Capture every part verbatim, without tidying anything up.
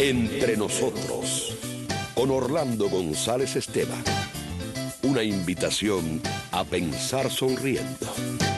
Entre nosotros, con Orlando González Esteban. Una invitación a pensar sonriendo.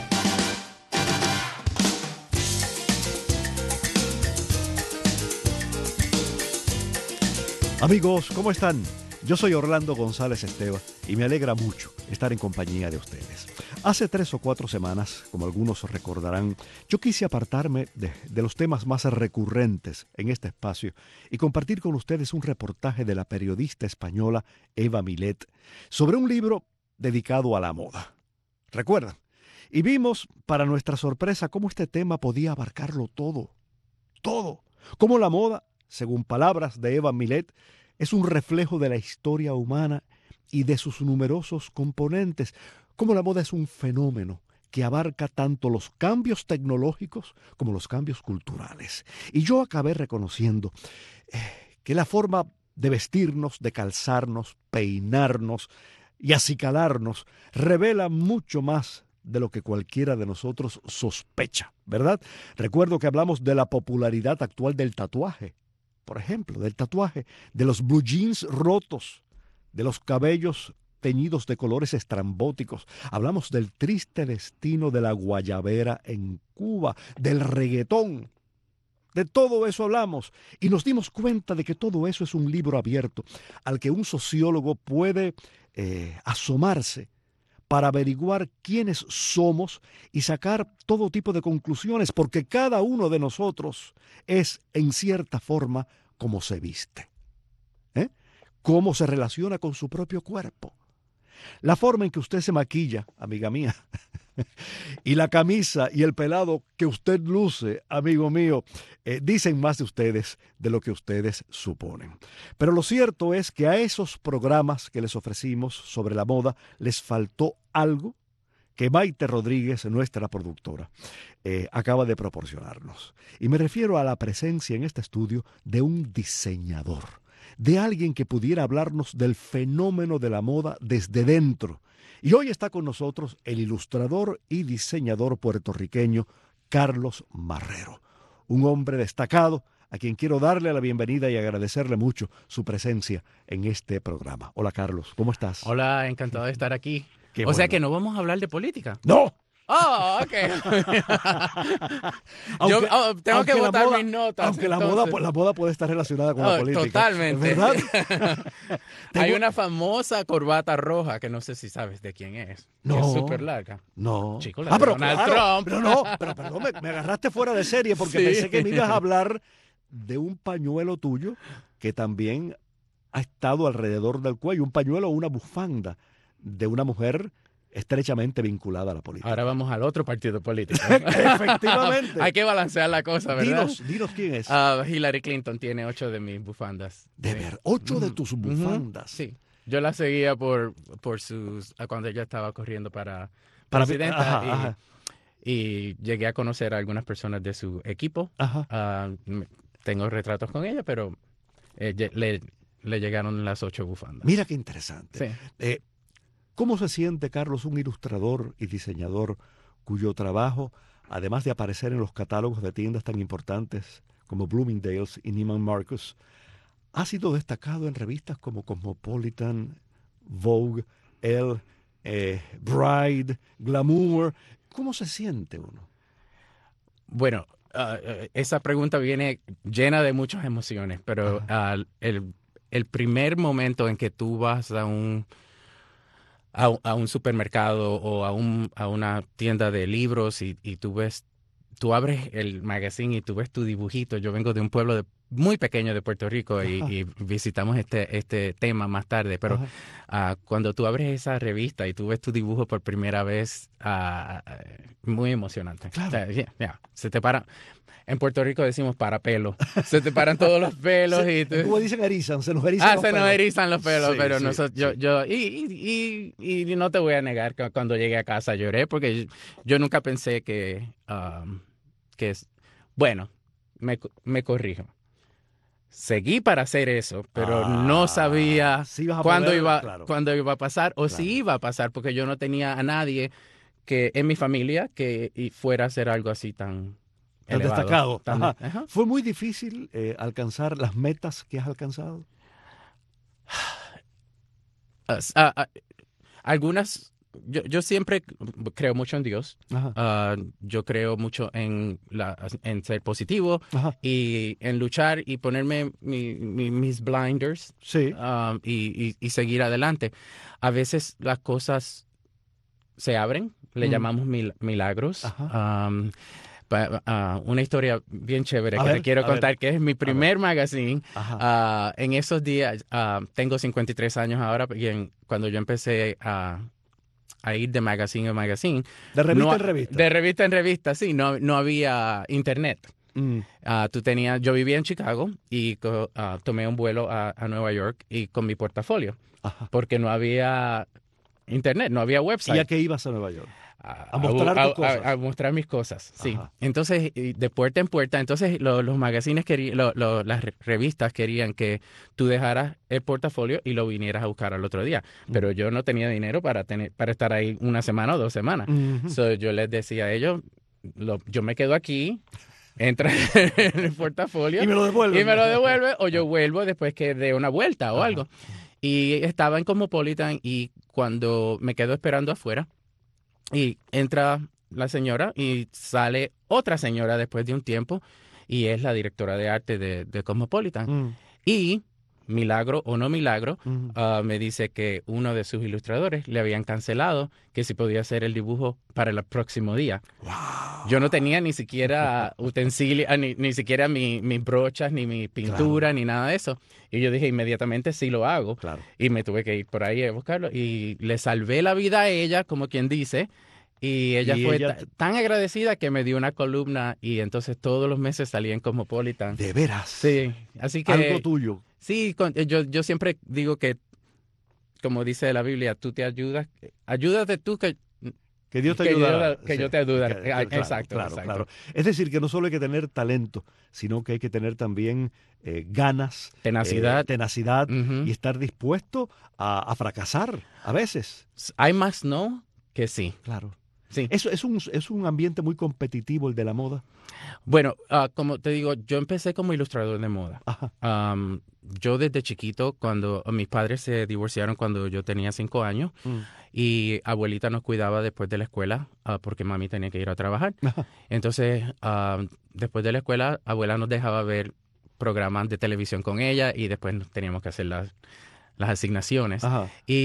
Amigos, ¿cómo están? Yo soy Orlando González Esteban y me alegra mucho estar en compañía de ustedes. Hace tres o cuatro semanas, como algunos recordarán, yo quise apartarme de, de los temas más recurrentes en este espacio y compartir con ustedes un reportaje de la periodista española Eva Milet sobre un libro dedicado a la moda. ¿Recuerdan? Y vimos, para nuestra sorpresa, cómo este tema podía abarcarlo todo. Todo. Cómo la moda, según palabras de Eva Milet, es un reflejo de la historia humana y de sus numerosos componentes. Cómo la moda es un fenómeno que abarca tanto los cambios tecnológicos como los cambios culturales. Y yo acabé reconociendo eh, que la forma de vestirnos, de calzarnos, peinarnos y acicalarnos revela mucho más de lo que cualquiera de nosotros sospecha, ¿verdad? Recuerdo que hablamos de la popularidad actual del tatuaje, por ejemplo, del tatuaje, de los blue jeans rotos, de los cabellos teñidos de colores estrambóticos. Hablamos del triste destino de la guayabera en Cuba, del reggaetón. De todo eso hablamos y nos dimos cuenta de que todo eso es un libro abierto al que un sociólogo puede eh, asomarse para averiguar quiénes somos y sacar todo tipo de conclusiones, porque cada uno de nosotros es, en cierta forma, como se viste, ¿eh? Cómo se relaciona con su propio cuerpo. La forma en que usted se maquilla, amiga mía, y la camisa y el pelado que usted luce, amigo mío, eh, dicen más de ustedes de lo que ustedes suponen. Pero lo cierto es que a esos programas que les ofrecimos sobre la moda les faltó algo que Maite Rodríguez, nuestra productora, eh, acaba de proporcionarnos. Y me refiero a la presencia en este estudio de un diseñador, de alguien que pudiera hablarnos del fenómeno de la moda desde dentro. Y hoy está con nosotros el ilustrador y diseñador puertorriqueño Carlos Marrero, un hombre destacado a quien quiero darle la bienvenida y agradecerle mucho su presencia en este programa. Hola Carlos, ¿cómo estás? Hola, encantado de estar aquí. Qué o bueno. sea que no vamos a hablar de política. ¡No! Oh, ok. Aunque, Yo oh, tengo que botar moda, mis notas. Aunque la entonces. moda, la moda puede estar relacionada con oh, la política. Totalmente. ¿Verdad? Hay una famosa corbata roja que no sé si sabes de quién es. No. Que es súper larga. No. Chico, la ah, de pero Donald claro, Trump. Pero no, pero perdón, me, me agarraste fuera de serie porque Sí. pensé que me ibas a hablar de un pañuelo tuyo que también ha estado alrededor del cuello. Un pañuelo o una bufanda de una mujer estrechamente vinculada a la política. Ahora vamos al otro partido político. Efectivamente. Hay que balancear la cosa, ¿verdad? Dinos, dinos quién es. Uh, Hillary Clinton tiene ocho de mis bufandas. De ver, ocho de tus bufandas. Sí. Yo la seguía por, por sus cuando ella estaba corriendo para, Para presidenta ajá, y, ajá. y llegué a conocer a algunas personas de su equipo. Ajá. Uh, tengo retratos con ella, pero eh, le, le llegaron las ocho bufandas. Mira qué interesante. Sí. Eh, ¿Cómo se siente, Carlos, un ilustrador y diseñador cuyo trabajo, además de aparecer en los catálogos de tiendas tan importantes como Bloomingdale's y Neiman Marcus, ha sido destacado en revistas como Cosmopolitan, Vogue, Elle, eh, Bride, Glamour? ¿Cómo se siente uno? Bueno, uh, esa pregunta viene llena de muchas emociones, pero uh, el, el primer momento en que tú vas a un... A, a un supermercado o a, un, a una tienda de libros y, y tú ves, tú abres el magazine y tú ves tu dibujito. Yo vengo de un pueblo de, muy pequeño de Puerto Rico y, y visitamos este, este tema más tarde, pero uh, cuando tú abres esa revista y tú ves tu dibujo por primera vez, uh, muy emocionante. Claro. O sea, yeah, yeah, se te para... En Puerto Rico decimos para pelo. Se te paran todos los pelos. Se, y tú... ¿Cómo dicen erizan? Se nos erizan ah, los se pelos. nos erizan los pelos, sí, pero sí, nosotros, sí. yo, yo, y, y, y, y no te voy a negar que cuando llegué a casa lloré porque yo, yo nunca pensé que, um, que es, bueno, me, me corrijo. Seguí para hacer eso, pero ah, no sabía sí cuándo, poder, iba, claro. cuándo iba a pasar o claro. si iba a pasar, porque yo no tenía a nadie que en mi familia que fuera a hacer algo así tan Tan elevado. destacado. Tan- Ajá. ajá. ¿Fue muy difícil eh, alcanzar las metas que has alcanzado? Ah, s- ah, ah, algunas, yo, yo siempre creo mucho en Dios. Ajá. Ah, yo creo mucho en, la, en ser positivo Ajá. y en luchar y ponerme mi- mi- mis blinders Sí. um, y, y- y seguir adelante. A veces las cosas se abren, le Mm. llamamos mil- milagros. Ajá. Um, pa- ah, una historia bien chévere A que ver, te quiero a ver, contar, que es mi primer magazine. Ajá. Ah, en esos días, ah, tengo cincuenta y tres años ahora, y en- cuando yo empecé a, a ir de magazine en magazine, De revista no- en revista. de revista en revista, sí, no, no había internet. Mm. Ah, tú tenías, yo vivía en Chicago y co- ah, tomé un vuelo a, a Nueva York y con mi portafolio, Ajá. porque no había internet, no había website. ¿Y a qué ibas a Nueva York? A, A mostrar a- tus cosas. a- a mostrar mis cosas, sí. Ajá. Entonces, y de puerta en puerta, entonces lo- los magazines querían, lo- lo- las re- revistas querían que tú dejaras el portafolio y lo vinieras a buscar al otro día. Pero yo no tenía dinero para tener, para estar ahí una semana o dos semanas. Ujú. So, yo les decía a ellos, lo- yo me quedo aquí, entra en el portafolio Y me lo devuelven. y me lo devuelve, o yo vuelvo después que dé una vuelta o Ajá. algo. Y estaba en Cosmopolitan y cuando me quedo esperando afuera y entra la señora y sale otra señora después de un tiempo y es la directora de arte de, de Cosmopolitan. Mm. Y, milagro o no milagro, Mm. ah, me dice que uno de sus ilustradores le habían cancelado que si podía hacer el dibujo para el próximo día. Yo no tenía ni siquiera utensilios, ah, ni, ni siquiera mi- mis brochas, ni mi pintura, ni nada de eso. Y yo dije inmediatamente sí lo hago. Claro. Y me tuve que ir por ahí a buscarlo. Y le salvé la vida a ella, como quien dice. Y ella Y fue ella ta- te- tan agradecida que me dio una columna. Y entonces todos los meses salía en Cosmopolitan. De veras. Sí, así que... Algo tuyo. Sí, con- yo, yo siempre digo que, como dice la Biblia, tú te ayudas. Ayúdate tú que... Que Dios te Que yo- ayudará. que yo te ayudaré. Que- que- Ah, claro, exacto, claro, exacto. claro. Es decir, que no solo hay que tener talento, sino que hay que tener también eh, ganas, Tenacidad. eh, tenacidad Ujú. y estar dispuesto a, a fracasar a veces. Hay más no que sí. Claro. Sí. Eso es un, es un ambiente muy competitivo el de la moda. Bueno, ah, como te digo, yo empecé como ilustrador de moda. Ajá. Am, yo desde chiquito, cuando mis padres se divorciaron cuando yo tenía cinco años Mm. y abuelita nos cuidaba después de la escuela ah, porque mami tenía que ir a trabajar. Ajá. Entonces, am, después de la escuela, abuela nos dejaba ver programas de televisión con ella y después nos teníamos que hacer las, las asignaciones. Ajá.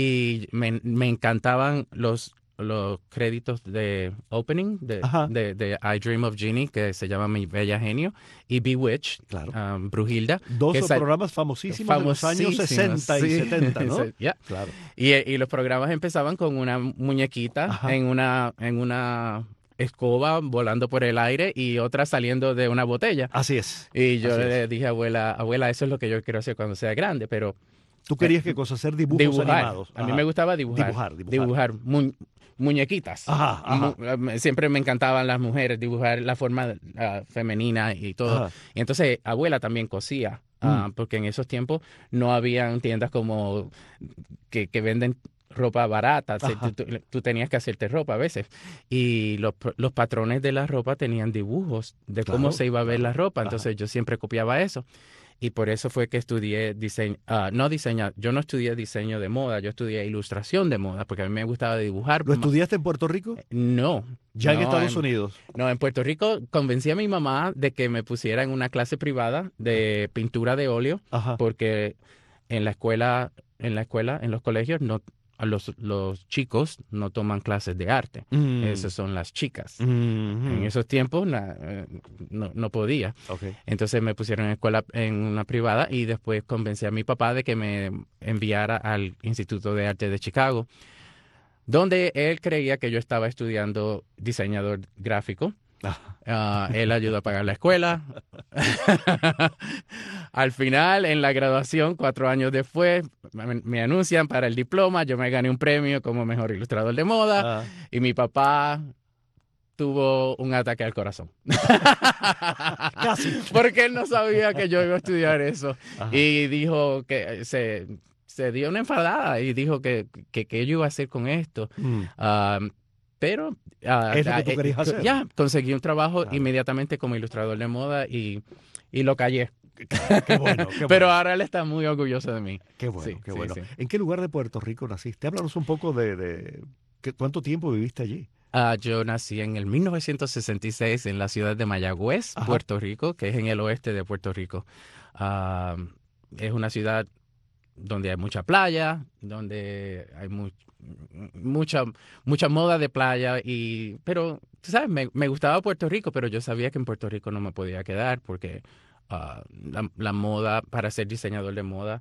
Y me, me encantaban los, los créditos de opening de, Ajá. de, de I Dream of Jeannie, que se llama Mi Bella Genio, y Bewitched, Claro. um, Brujilda. Dos que sal- programas famosísimos de los años famosísimos, sesenta y sí. setenta, ¿no? Sí, yeah. Claro. Y, y los programas empezaban con una muñequita Ajá. en una, en una escoba volando por el aire y otra saliendo de una botella. Así es. Y yo Así es. le dije a abuela, abuela, eso es lo que yo quiero hacer cuando sea grande, pero Tú querías qué cosa, hacer dibujos dibujar. animados. A mí Ajá. me gustaba dibujar. Dibujar, dibujar. Dibujar mu- muñequitas. Ajá, ajá. Mu- eh, siempre me encantaban las mujeres, dibujar la forma ah, femenina y todo. Ajá. Y entonces, abuela también cosía, ah, Mm. porque en esos tiempos no habían tiendas como que, que venden ropa barata. Se- Ajá. tú, tú- tú tenías que hacerte ropa a veces. Y los, los patrones de la ropa tenían dibujos de cómo Claro, se iba a ver claro. la ropa. Ajá. Entonces, yo siempre copiaba eso. Y por eso fue que estudié diseño, ah, no diseño, yo no estudié diseño de moda, yo estudié ilustración de moda, porque a mí me gustaba dibujar. ¿Lo estudiaste en Puerto Rico? No. Ya en no, Estados Unidos. No, en Puerto Rico convencí a mi mamá de que me pusiera en una clase privada de pintura de óleo, Ajá. porque en la escuela, en la escuela, en los colegios, no, a los, los chicos no toman clases de arte. Mm. Esas son las chicas. Mhm. En esos tiempos na- eh, no, no podía. Ok. Entonces me pusieron en escuela en una privada y después convencí a mi papá de que me enviara al Instituto de Arte de Chicago, donde él creía que yo estaba estudiando diseñador gráfico. Ajá. Ah, él ayudó a pagar la escuela. Al final, en la graduación, cuatro años después, me, me anuncian para el diploma. Yo me gané un premio como mejor ilustrador de moda Ah. y mi papá tuvo un ataque al corazón. Casi. Porque él no sabía que yo iba a estudiar eso. Ajá. Y dijo que se, se dio una enfadada y dijo que, que, que yo iba a hacer con esto. Mm. Ah, pero ah, Es lo ah, que tú eh, querías co- hacer. ya conseguí un trabajo Claro. inmediatamente como ilustrador de moda y, y lo callé. Qué bueno, qué Pero bueno. ahora él está muy orgulloso de mí. Qué bueno, Sí, qué sí, bueno. sí. ¿En qué lugar de Puerto Rico naciste? Háblanos un poco de, de qué- cuánto tiempo viviste allí. Ah, yo nací en el mil novecientos sesenta y seis en la ciudad de Mayagüez, Ajá. Puerto Rico, que es en el oeste de Puerto Rico. Ah, es una ciudad donde hay mucha playa, donde hay mu- mucha, mucha moda de playa, y, pero, tú sabes, me, me gustaba Puerto Rico, pero yo sabía que en Puerto Rico no me podía quedar porque ah, la, la moda, para ser diseñador de moda,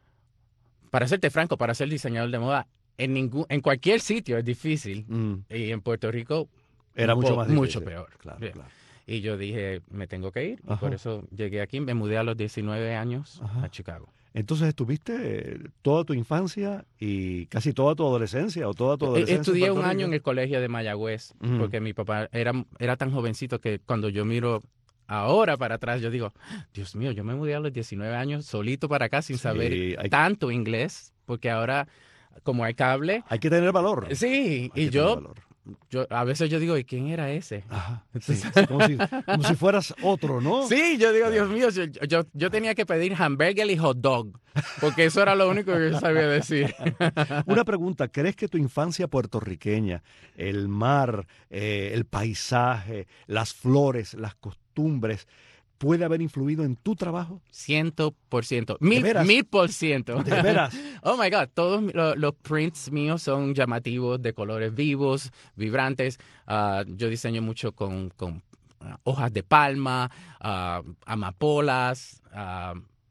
para serte franco, para ser diseñador de moda, en ningún, en cualquier sitio es difícil, Mm, y en Puerto Rico Era un mucho po- más mucho difícil. peor. Claro, Bien. claro. Y yo dije, me tengo que ir, y por Ajá, eso llegué aquí. Me mudé a los diecinueve años a ajá. Chicago. Entonces estuviste eh, toda tu infancia y casi toda tu adolescencia o toda tu E- adolescencia en Estudié un Puerto año en Rico. el colegio de Mayagüez, Ujú. porque mi papá era, era tan jovencito que cuando yo miro ahora para atrás, yo digo, Dios mío, yo me mudé a los diecinueve años solito para acá sin saber Sí, hay, tanto inglés, porque ahora, como hay cable, hay que tener valor. sí, Hay y que tener yo, valor. yo a veces yo digo, ¿y quién era ese? Ajá, sí, Entonces, sí, como si, como si fueras otro, ¿no? sí, yo digo, Dios Claro. mío, yo, yo, yo tenía que pedir hamburger y hot dog, porque eso era lo único que yo sabía decir. Una pregunta, ¿crees que tu infancia puertorriqueña, el mar, eh, el paisaje, las flores, las costumbres, puede haber influido en tu trabajo? Ciento por ciento, ¿De mil, veras? mil por ciento. ¿De veras? Oh my God, todos mi- lo- los prints míos son llamativos, de colores vivos, vibrantes. Ah, yo diseño mucho con, con ah, hojas de palma, ah, amapolas, ah,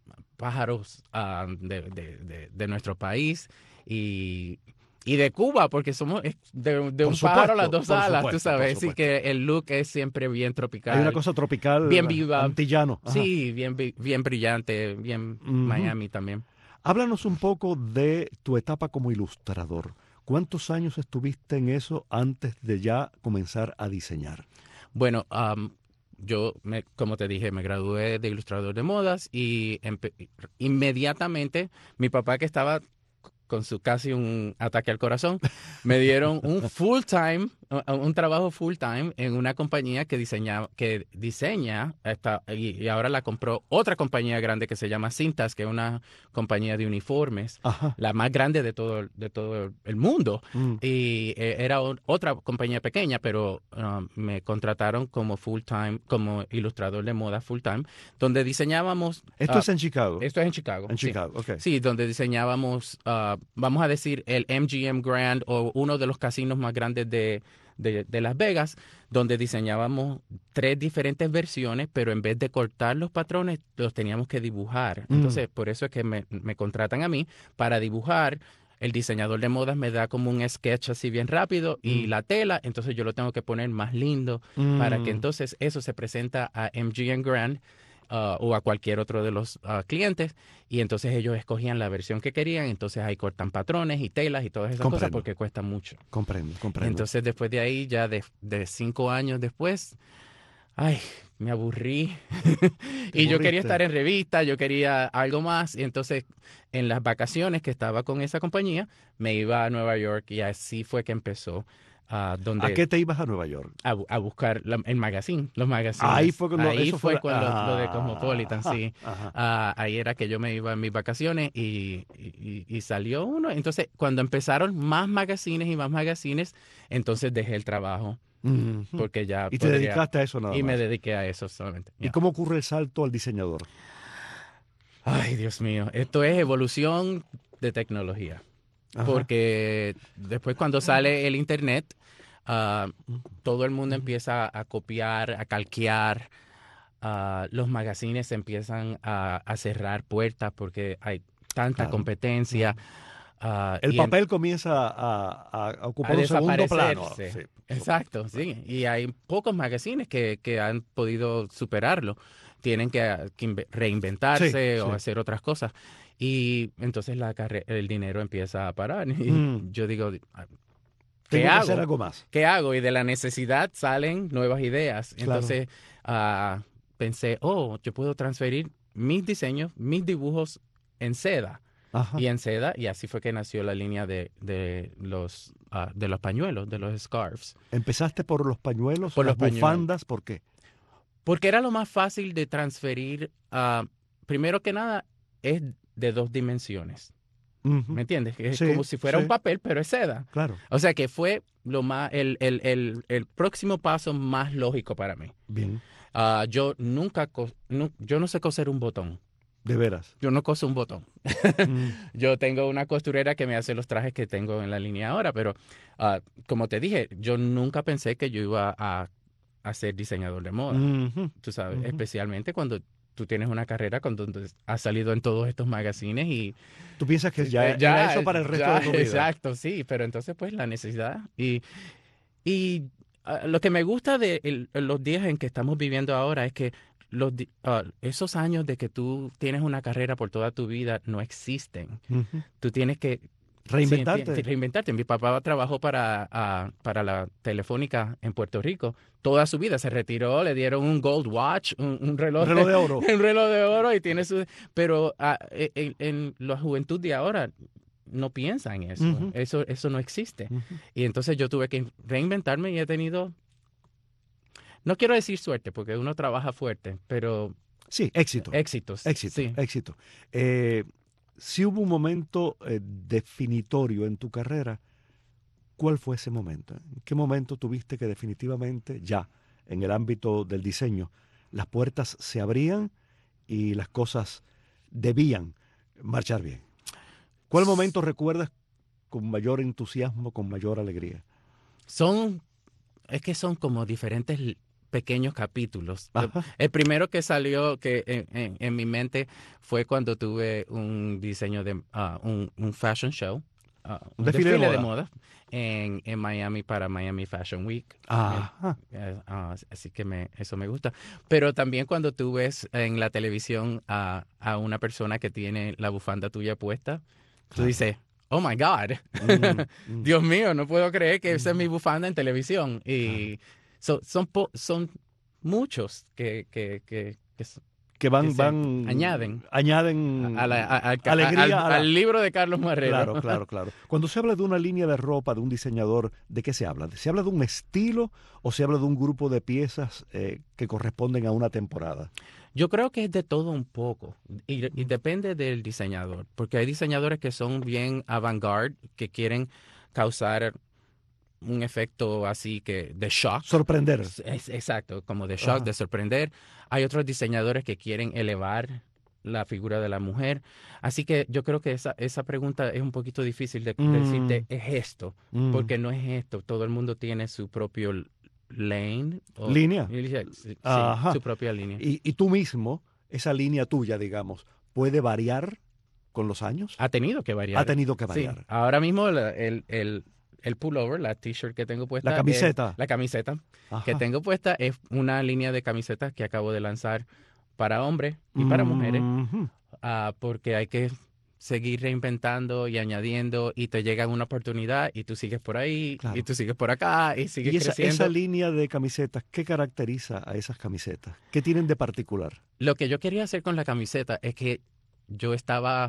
pájaros ah, de, de- de- de nuestro país y, y de Cuba, porque somos es de, de Por un pájaro a las supuesto, dos por alas, tú supuesto, por sabes. Así supuesto. que el look es siempre bien Hay una tropical, cosa tropical, bien viva. antillano. Ajá. Sí, bien, bi- bien brillante, bien Ujú. Miami también. Háblanos un poco de tu etapa como ilustrador. ¿Cuántos años estuviste en eso antes de ya comenzar a diseñar? Bueno, am, yo, me, como te dije, me gradué de ilustrador de modas y empe- inmediatamente mi papá, que estaba con su casi un ataque al corazón, me dieron un full time, un un trabajo full time en una compañía que diseña, que diseña esta, y, y ahora la compró otra compañía grande que se llama Cintas, que es una compañía de uniformes, Ajá. la más grande de todo, el- de todo el mundo. Mm. Y eh, era o- otra compañía pequeña, pero um, me contrataron como full time, como ilustrador de moda full time, donde diseñábamos. Esto ah, es en Chicago. esto es en Chicago. En sí. Chicago, ok. Sí, donde diseñábamos, ah, vamos a decir, el M G M Grand o uno de los casinos más grandes de, de, de Las Vegas, donde diseñábamos tres diferentes versiones, pero en vez de cortar los patrones, los teníamos que dibujar. Mm. Entonces, por eso es que me, me contratan a mí para dibujar. El diseñador de modas me da como un sketch así bien rápido y Mm. la tela, entonces yo lo tengo que poner más lindo para que Mm. entonces eso se presenta a M G M Grand ah, o a cualquier otro de los ah, clientes, y entonces ellos escogían la versión que querían, entonces ahí cortan patrones y telas y todas esas cosas Comprendo. porque cuesta mucho. Comprendo, comprendo. Entonces después de ahí, ya de, de cinco años después, ay, me aburrí. ¿Te Y yo aburriste? quería estar en revista, yo quería algo más, y entonces en las vacaciones que estaba con esa compañía, me iba a Nueva York y así fue que empezó. ah, donde ¿A qué te ibas a Nueva York? a, bu- a buscar la- el magazine, los magazines. Ahí fue cuando Ahí eso fue fue- cuando lo, lo de Ah, Cosmopolitan, ajá, sí. ajá. Ah, ahí era que yo me iba en mis vacaciones y, y- y salió uno. Entonces, cuando empezaron más magazines y más magazines, entonces dejé el trabajo Ujú. porque ya Y te podría- dedicaste a eso nada y me más. dediqué a eso solamente. ¿Y Ya. cómo ocurre el salto al diseñador? Ay, Dios mío, esto es evolución de tecnología. Ajá. Porque después cuando sale el internet, ah, todo el mundo Ujú. empieza a copiar, a calquear. ah, los magazines empiezan a, a cerrar puertas porque hay tanta Claro. competencia. ah, El y en- papel comienza a, a- a ocupar a un segundo plano. desaparecerse. Sí. Exacto, sí. Y hay pocos magazines que, que han podido superarlo. Tienen que, ah, que inve- reinventarse Sí, o sí. hacer otras cosas. Y entonces la carre- el dinero empieza a parar. Y Mm. yo digo, ah, Tengo ¿qué que hago? hacer algo más. ¿Qué hago? Y de la necesidad salen nuevas ideas. Claro. Entonces ah, pensé, oh, yo puedo transferir mis diseños, mis dibujos en seda. Ajá. y en seda, y así fue que nació la línea de, de, los, uh, de los pañuelos, de los scarves. ¿Empezaste por los pañuelos, Por las los pañuelos. bufandas? ¿Por qué? Porque era lo más fácil de transferir. Uh, primero que nada, es de dos dimensiones. Uh-huh. ¿Me entiendes? Es Sí, como si fuera sí. un papel, pero es seda. Claro. O sea que fue lo más, el, el, el, el próximo paso más lógico para mí. Bien. Uh, yo nunca, cos, no, yo no sé coser un botón. De veras. Yo no coso un botón. Mm. Yo tengo una costurera que me hace los trajes que tengo en la línea ahora, pero uh, como te dije, yo nunca pensé que yo iba a, a ser diseñador de moda. Uh-huh. Tú sabes, Uh-huh. especialmente cuando tú tienes una carrera con donde has salido en todos estos magazines y... ¿Tú piensas que ya, eh, ya era eso para el resto ya, de tu vida? Exacto, sí, pero entonces pues la necesidad. Y, y uh, lo que me gusta de el, los días en que estamos viviendo ahora es que los, uh, esos años de que tú tienes una carrera por toda tu vida no existen. Uh-huh. Tú tienes que... Reinventarte. Sí, reinventarte. Mi papá trabajó para, uh, para la Telefónica en Puerto Rico toda su vida. Se retiró, le dieron un gold watch, un, un reloj, Un reloj de oro. un reloj de oro y tiene su... Pero uh, en, en la juventud de ahora no piensa en eso. Uh-huh. Eso, eso no existe. Uh-huh. Y entonces yo tuve que reinventarme y he tenido... No quiero decir suerte, porque uno trabaja fuerte, pero... Sí, éxito. Éxitos. Éxito, Sí. éxito. Eh, si hubo un momento eh, definitorio en tu carrera, ¿cuál fue ese momento? ¿En qué momento tuviste que definitivamente ya, en el ámbito del diseño, las puertas se abrían y las cosas debían marchar bien? ¿Cuál momento recuerdas con mayor entusiasmo, con mayor alegría? Son... Es que son como diferentes pequeños capítulos. Ajá. El primero que salió que en, en, en mi mente fue cuando tuve un diseño de uh, un, un fashion show, uh, un, un desfile, desfile de moda, de moda en, en Miami para Miami Fashion Week. Ajá. Eh, uh, así que me, eso me gusta. Pero también cuando tú ves en la televisión a, a una persona que tiene la bufanda tuya puesta, tú Claro. dices, oh my God, Mm, mm. Dios mío, no puedo creer que esa es mi bufanda en televisión. Y so, son, po, son muchos que, que, que, que, que van, que se van añaden, añaden a la, a, a, alegría al, a la... al libro de Carlos Marrero. Claro, claro, claro. Cuando se habla de una línea de ropa, de un diseñador, ¿de qué se habla? ¿Se habla de un estilo o se habla de un grupo de piezas eh, que corresponden a una temporada? Yo creo que es de todo un poco y, y depende del diseñador, porque hay diseñadores que son bien avant-garde, que quieren causar un efecto así que de shock. Sorprender. Es, exacto, como de shock, Ajá. de sorprender. Hay otros diseñadores que quieren elevar la figura de la mujer. Así que yo creo que esa, esa pregunta es un poquito difícil de, Mm. de decirte, es esto, Mm. porque no es esto. Todo el mundo tiene su propio lane. O, Línea. Sí, sí, Ajá. su propia línea. Y, y tú mismo, esa línea tuya, digamos, ¿puede variar con los años? Ha tenido que variar. Ha tenido que Sí. variar. Ahora mismo la- el, el, el pullover, la t-shirt que tengo puesta. La camiseta. es- la camiseta Ajá. que tengo puesta es una línea de camisetas que acabo de lanzar para hombres y para mujeres, Mhm. ah, porque hay que seguir reinventando y añadiendo y te llega una oportunidad y tú sigues por ahí Claro. y tú sigues por acá y sigues Y esa, creciendo. esa línea de camisetas, ¿qué caracteriza a esas camisetas? ¿Qué tienen de particular? Lo que yo quería hacer con la camiseta es que yo estaba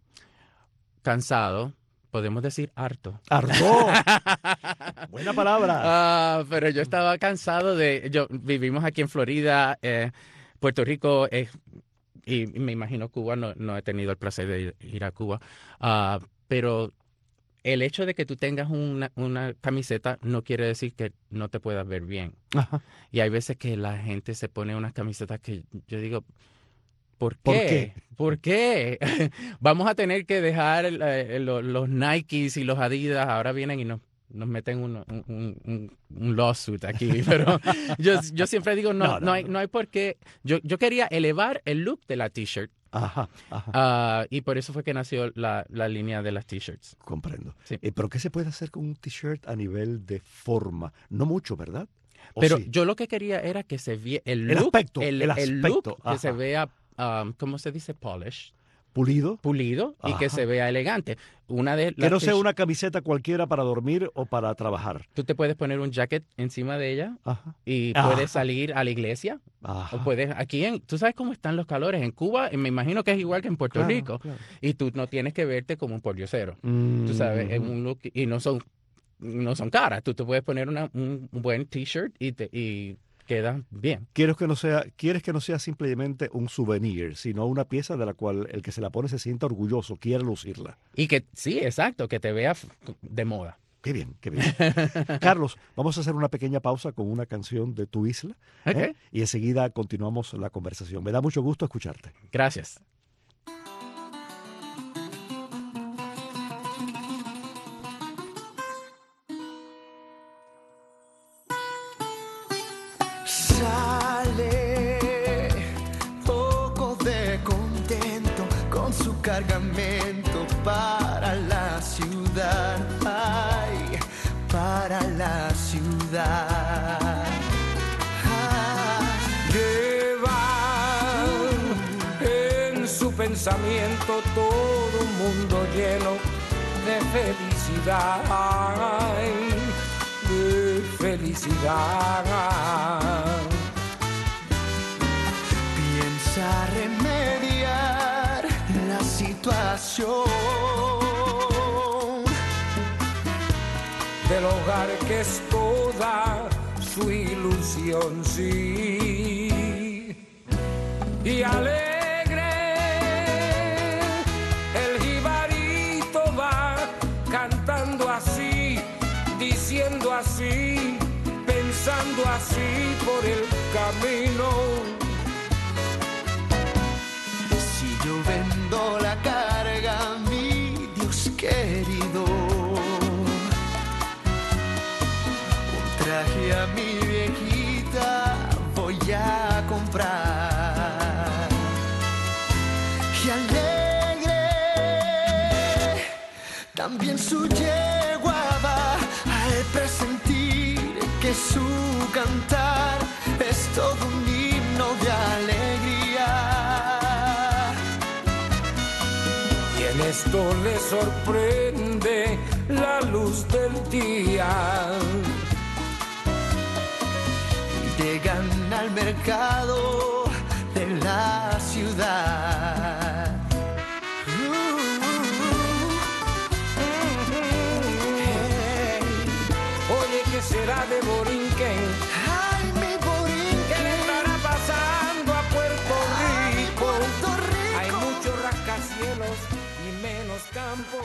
cansado, podemos decir harto. ¡Ardó! Buena palabra. Ah, pero yo estaba cansado de... Yo vivimos aquí en Florida, eh, Puerto Rico, eh, y me imagino Cuba, no, no he tenido el placer de ir, ir a Cuba, ah, pero el hecho de que tú tengas una, una camiseta no quiere decir que no te puedas ver bien. Ajá. Y hay veces que la gente se pone unas camisetas que yo digo, ¿por qué? ¿Por qué? ¿Por qué? Vamos a tener que dejar eh, los, los Nikes y los Adidas, ahora vienen y nos, nos meten un, un, un, un lawsuit aquí, pero yo, yo siempre digo, no, No, no, no, hay, no. no hay por qué. Yo, yo quería elevar el look de la t-shirt. Ajá, ajá. Uh, y por eso fue que nació la, la línea de las t-shirts. Comprendo. Sí. Eh, ¿Pero qué se puede hacer con un t-shirt a nivel de forma? No mucho, ¿verdad? ¿O Pero sí? yo lo que quería era que se viera el El look, aspecto, el, el el look aspecto, que se ajá. vea, um, ¿cómo se dice? Polish. ¿Pulido? pulido y Ajá. que se vea elegante. Una de Que las no sea t- una camiseta cualquiera para dormir o para trabajar. Tú te puedes poner un jacket encima de ella Ajá. y Ajá. puedes salir a la iglesia. Ajá. O puedes, aquí en, tú sabes cómo están los calores en Cuba, y me imagino que es igual que en Puerto Claro, Rico. claro. Y tú no tienes que verte como un pordiosero. Mm. Tú sabes, es un look, y no son, no son caras. Tú te puedes poner una, un buen t-shirt y, te, y queda bien. Quieres que no sea, quieres que no sea simplemente un souvenir, sino una pieza de la cual el que se la pone se sienta orgulloso, quiere lucirla. Y que, sí, exacto, que te vea f- de moda. Qué bien, qué bien. Carlos, vamos a hacer una pequeña pausa con una canción de Tu Isla, ¿eh? Ok. Y enseguida continuamos la conversación. Me da mucho gusto escucharte. Gracias. Sale poco de contento con su cargamento para la ciudad, ay, para la ciudad. Ah, Lleva en su pensamiento todo un mundo lleno de felicidad, ay, de felicidad. piensa remediar la situación Del hogar que es toda su ilusión, sí. Y alegre el jibarito va cantando así, diciendo así, pensando así por el camino. Si yo vendo la carga, mi Dios querido, un traje a mi viejita voy a comprar. Y alegre también su yegua va al presentir que su cantar es todo un himno de alegría. Y en esto le sorprende la luz del día. Llegan al mercado de la ciudad. Hey, Oye, ¿qué será de Borinquen? ay, mi ¿Qué le Borinquen, estará pasando a Puerto ay, mi Rico? Puerto Rico. Hay muchos rascacielos y menos campo.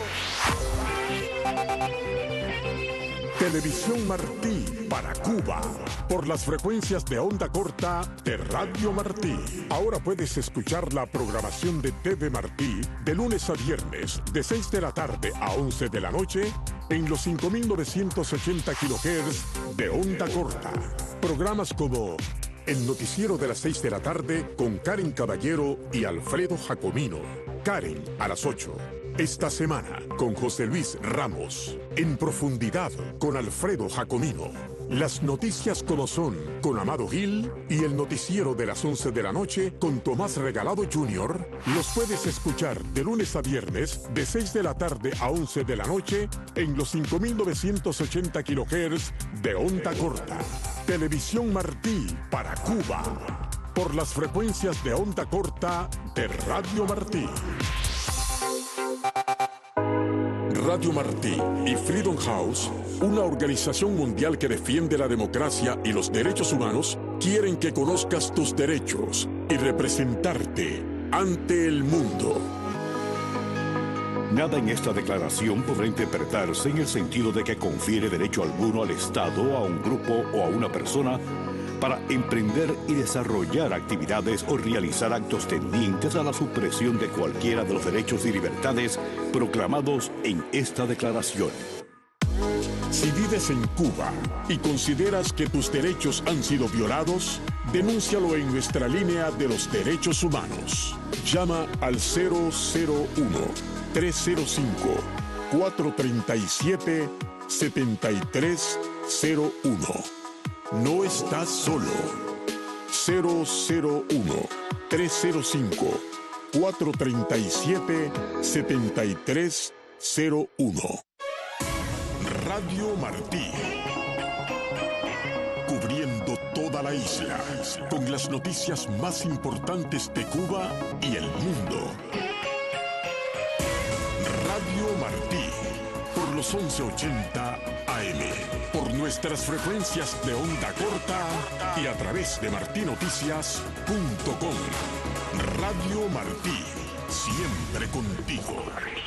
Televisión Martí para Cuba, por las frecuencias de onda corta de Radio Martí. Ahora puedes escuchar la programación de T V Martí de lunes a viernes, de seis de la tarde a once de la noche, en los cinco mil novecientos ochenta kilohertz de onda corta. Programas como El Noticiero de las seis de la tarde con Karen Caballero y Alfredo Jacomino. Karen a las ocho. Esta semana con José Luis Ramos. En Profundidad con Alfredo Jacomino. Las noticias como son con Amado Gil y el noticiero de las once de la noche con Tomás Regalado junior los puedes escuchar de lunes a viernes de seis de la tarde a once de la noche en los cinco mil novecientos ochenta kilohertz de onda corta. Televisión Martí para Cuba, por las frecuencias de onda corta de Radio Martí. Radio Martí y Freedom House, una organización mundial que defiende la democracia y los derechos humanos, quieren que conozcas tus derechos y representarte ante el mundo. Nada en esta declaración podrá interpretarse en el sentido de que confiere derecho alguno al Estado, a un grupo o a una persona para emprender y desarrollar actividades o realizar actos tendientes a la supresión de cualquiera de los derechos y libertades proclamados en esta declaración. Si vives en Cuba y consideras que tus derechos han sido violados, denúncialo en nuestra línea de los derechos humanos. Llama al cero cero uno, tres cero cinco, cuatro tres siete, siete tres cero uno. No estás solo. cero cero uno, tres cero cinco, cuatro tres siete, siete tres cero uno. Radio Martí. Cubriendo toda la isla con las noticias más importantes de Cuba y el mundo. Radio Martí, por los once ochenta A M, por nuestras frecuencias de onda corta y a través de martí noticias punto com. Radio Martí, siempre contigo.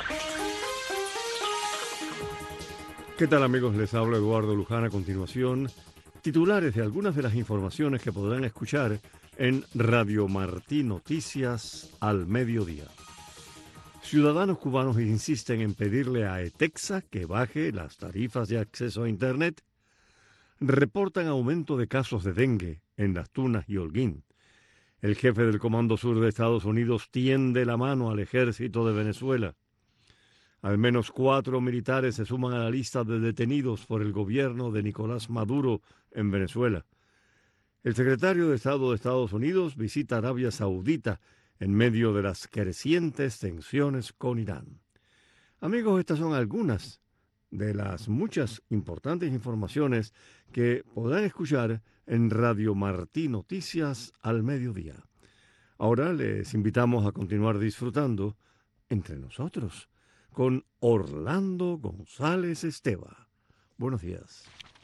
¿Qué tal, amigos? Les habla Eduardo Luján. A continuación, titulares de algunas de las informaciones que podrán escuchar en Radio Martí Noticias al mediodía. Ciudadanos cubanos insisten en pedirle a ETEXA que baje las tarifas de acceso a Internet. Reportan aumento de casos de dengue en Las Tunas y Holguín. El jefe del Comando Sur de Estados Unidos tiende la mano al ejército de Venezuela. Al menos cuatro militares se suman a la lista de detenidos por el gobierno de Nicolás Maduro en Venezuela. El secretario de Estado de Estados Unidos visita Arabia Saudita en medio de las crecientes tensiones con Irán. Amigos, estas son algunas de las muchas importantes informaciones que podrán escuchar en Radio Martí Noticias al mediodía. Ahora les invitamos a continuar disfrutando Entre Nosotros con Orlando González Esteva. Buenos días.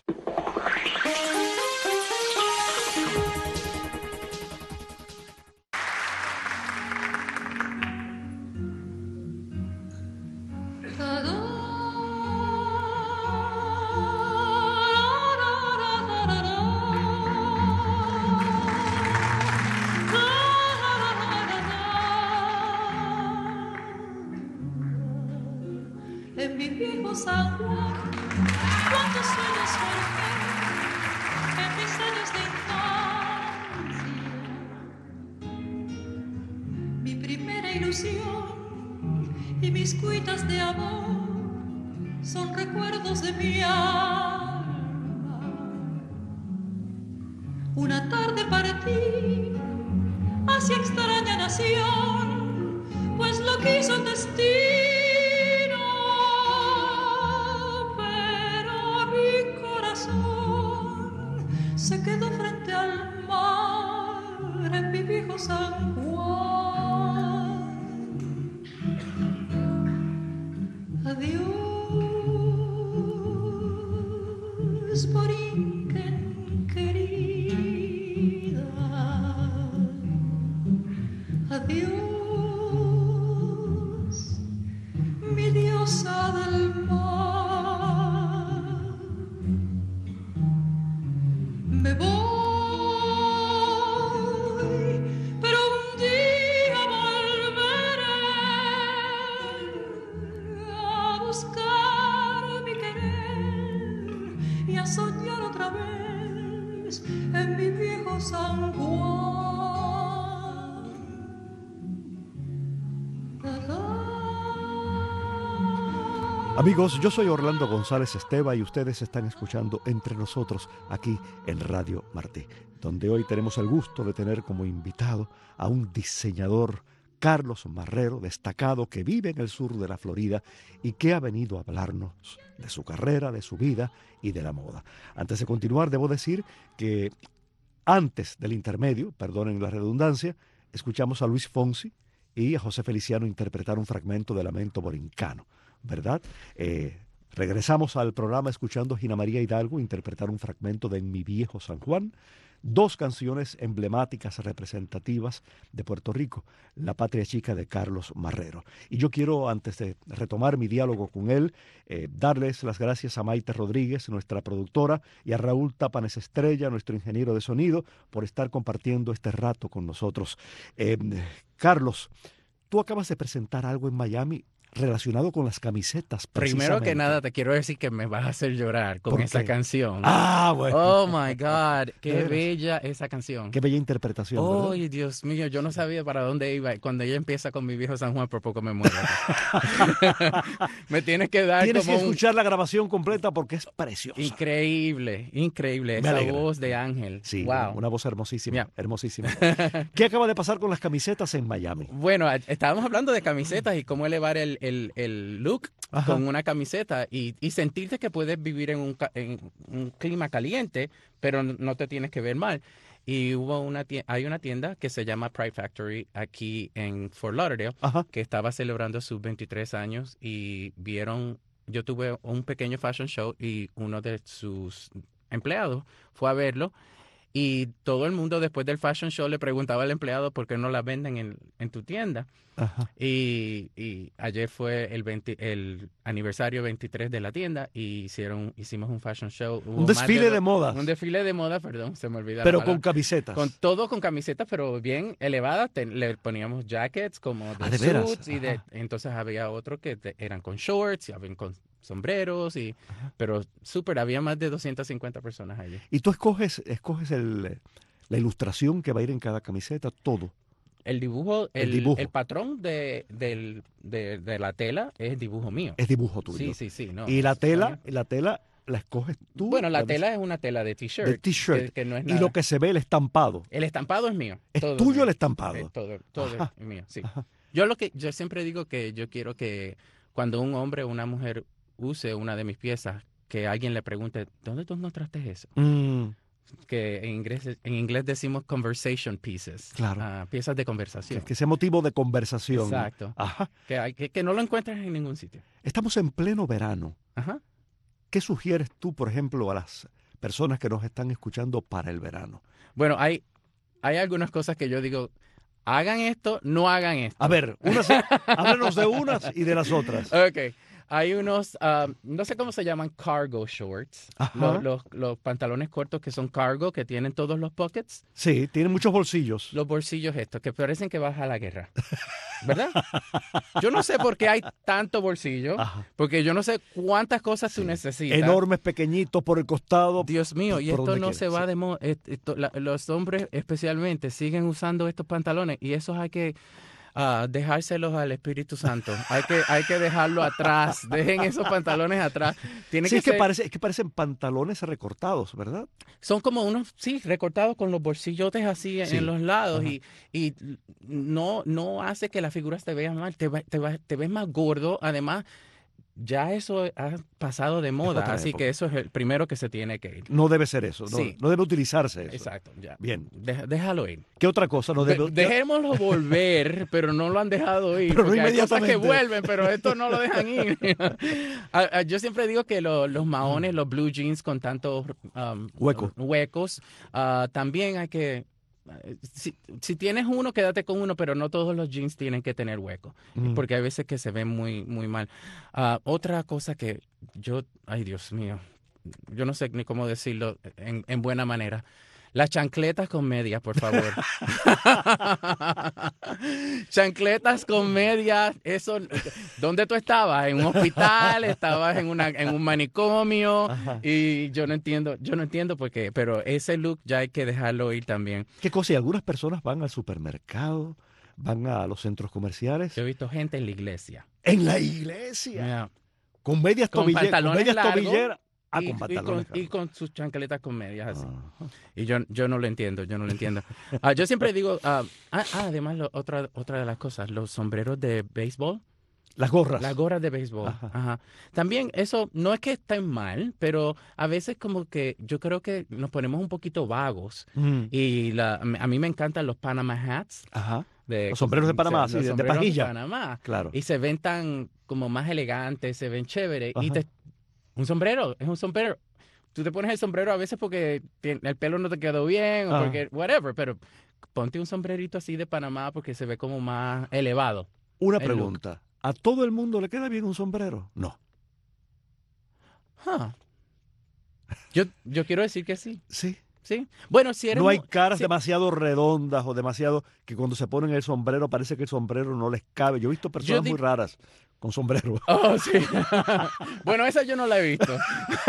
En mi viejo San Juan, cuántos sueños forjé en mis años de infancia. Mi primera ilusión y mis cuitas de amor son recuerdos de mi alma. Una tarde partí hacia extraña nación, pues lo quiso el destino. Se quedó frente al mar en mi viejo San Juan. Adiós, Borinquen querida. Adiós, mi diosa del mar. Me voy, pero un día volveré a buscar mi querer y a soñar otra vez en mi viejo San Juan. Amigos, yo soy Orlando González Esteva y ustedes están escuchando Entre Nosotros aquí en Radio Martí, donde hoy tenemos el gusto de tener como invitado a un diseñador, Carlos Marrero, destacado, que vive en el sur de la Florida y que ha venido a hablarnos de su carrera, de su vida y de la moda. Antes de continuar, debo decir que antes del intermedio, perdonen la redundancia, escuchamos a Luis Fonsi y a José Feliciano interpretar un fragmento de Lamento Borincano, ¿verdad? Eh, regresamos al programa escuchando a Gina María Hidalgo interpretar un fragmento de En mi viejo San Juan, dos canciones emblemáticas, representativas de Puerto Rico, La Patria Chica de Carlos Marrero. Y yo quiero, antes de retomar mi diálogo con él, eh, darles las gracias a Maite Rodríguez, nuestra productora, y a Raúl Tapanes Estrella, nuestro ingeniero de sonido, por estar compartiendo este rato con nosotros. Eh, Carlos, tú acabas de presentar algo en Miami relacionado con las camisetas. Primero que nada, te quiero decir que me vas a hacer llorar con esa qué? canción. Ah, bueno. Oh, my God. Qué ¿De veras? bella esa canción. Qué bella interpretación, ¿verdad? Ay, Dios mío, yo no sabía para dónde iba. Cuando ella empieza con Mi Viejo San Juan, por poco me muero. Me tienes que dar Tienes como que un... escuchar la grabación completa porque es preciosa. Increíble, increíble. Me Esa alegra. voz de Ángel. Sí, Wow. una voz hermosísima, Yeah. hermosísima. ¿Qué acaba de pasar con las camisetas en Miami? Bueno, a- estábamos hablando de camisetas y cómo elevar el, el, el look Ajá. con una camiseta y, y sentirte que puedes vivir en un, ca- en un clima caliente, pero n- no te tienes que ver mal. Y hubo una tie- hay una tienda que se llama Pride Factory aquí en Fort Lauderdale Ajá. que estaba celebrando sus veintitrés años y vieron, yo tuve un pequeño fashion show y uno de sus empleados fue a verlo. Y todo el mundo después del fashion show le preguntaba al empleado por qué no la venden en, en tu tienda. Ajá. Y, y ayer fue el, veinte el aniversario veintitrés de la tienda y hicieron, hicimos un fashion show. Hubo Un más desfile do- de modas. Un desfile de moda, perdón, se me olvidó. la Pero palabra. con camisetas. Con todo con camisetas, pero bien elevadas. Te- le poníamos jackets como de, Ah, ¿de veras? suits y de, Ajá. entonces había otro que te- eran con shorts y habían con sombreros y pero súper, había más de doscientas cincuenta personas allí. Y tú escoges, escoges el, la ilustración que va a ir en cada camiseta, todo. El dibujo, El el, dibujo. el patrón de, del- de, de la tela es dibujo mío. Es dibujo tuyo. Sí, sí, sí. No, y la es tela, mío. la tela la escoges tú. Bueno, la ves- tela es una tela de t-shirt. de t-shirt. Que, que no es Y nada. lo que se ve, el estampado. El estampado es mío. Es todo tuyo mío. el estampado. Eh, todo todo Ajá. es mío, sí. Ajá. Yo lo que yo siempre digo que yo quiero que cuando un hombre o una mujer use una de mis piezas, que alguien le pregunte, ¿dónde tú encontraste eso? Mm, Que en inglés, en inglés decimos conversation pieces. Claro. Ah, piezas de conversación. que sea motivo de conversación. Exacto. Ajá. Que, hay, que, que no lo encuentras en ningún sitio. Estamos en pleno verano. Ajá. ¿Qué sugieres tú, por ejemplo, a las personas que nos están escuchando para el verano? Bueno, hay, hay algunas cosas que yo digo, hagan esto, no hagan esto. A ver, unas, háblanos de unas y de las otras. Ok. Hay unos, um, no sé cómo se llaman, cargo shorts. Ajá. Los, los, los pantalones cortos que son cargo, que tienen todos los pockets. Sí, tienen muchos bolsillos. Los bolsillos estos, que parecen que vas a la guerra. ¿Verdad? Yo no sé por qué hay tanto bolsillo, Ajá. porque yo no sé cuántas cosas tú necesitas. Enormes, pequeñitos por el costado. Dios mío, y por esto donde no quiera, se va sí. de moda. Los hombres especialmente siguen usando estos pantalones y esos hay que ah, dejárselos al Espíritu Santo. Hay que, hay que dejarlo atrás. Dejen esos pantalones atrás. Tiene Sí, que es que, ser- parece, es que parecen pantalones recortados, ¿verdad? Son como unos, sí, recortados con los bolsillotes así en- Sí, en los lados ajá. y, y no, no hace que las figuras te vean mal, te, va- te, va- te ves más gordo. Además, ya eso ha pasado de moda, otra así época. que eso es el primero que se tiene que ir. No debe ser eso. No, Sí. no debe utilizarse eso. Exacto, ya. Bien. Deja- déjalo ir. ¿Qué otra cosa? No De- debe, dejémoslo volver, pero no lo han dejado ir. Pero no porque hay cosas que inmediatamente. vuelven, pero esto no lo dejan ir. Ah, ah, Yo siempre digo que lo- los maones, los blue jeans con tantos um, Hueco. huecos, ah, también hay que... Si, si tienes uno, quédate con uno, pero no todos los jeans tienen que tener hueco, Mm. porque hay veces que se ven muy, muy mal. Ah, otra cosa que yo, ay Dios mío, yo no sé ni cómo decirlo en, en buena manera. Las chancletas con medias, por favor. Chancletas con medias, eso. ¿Dónde tú estabas? ¿En un hospital? ¿Estabas en una en un manicomio? Ajá. Y yo no entiendo, yo no entiendo por qué, pero ese look ya hay que dejarlo ir también. ¿Qué cosa? Y algunas personas van al supermercado, van a los centros comerciales. Yo he visto gente en la iglesia. En la iglesia. Mira, Con medias Con tobilleras. Con pantalones medias largos tobilleras. Ah, y, con y pantalones. con, y con sus chancletas con medias así. Ajá. Y yo, yo no lo entiendo, yo no lo entiendo. Ah, yo siempre digo, ah, ah, ah, además, lo- otra, otra de las cosas, los sombreros de béisbol, Las gorras. las gorras de béisbol. Ajá. Ajá. También eso no es que estén mal, pero a veces como que yo creo que nos ponemos un poquito vagos. Mm. Y la, a mí me encantan los Panama hats. Ajá. De, Los sombreros de Panamá, los sí, de- de sombreros pajilla. Panamá. Claro. Y se ven tan como más elegantes, se ven chéveres. Y Ajá. te, un sombrero, es un sombrero. Tú te pones el sombrero a veces porque tien- el pelo no te quedó bien o Ah. porque whatever, pero ponte un sombrerito así de Panamá porque se ve como más elevado. Una el look. pregunta. ¿A todo el mundo le queda bien un sombrero? No. Huh. Yo, yo quiero decir que sí. Sí. sí. Bueno, si eres... No hay mu- caras si- demasiado redondas o demasiado que cuando se ponen el sombrero parece que el sombrero no les cabe. Yo he visto personas di- muy raras con sombrero. Oh, sí. Bueno, esa yo no la he visto.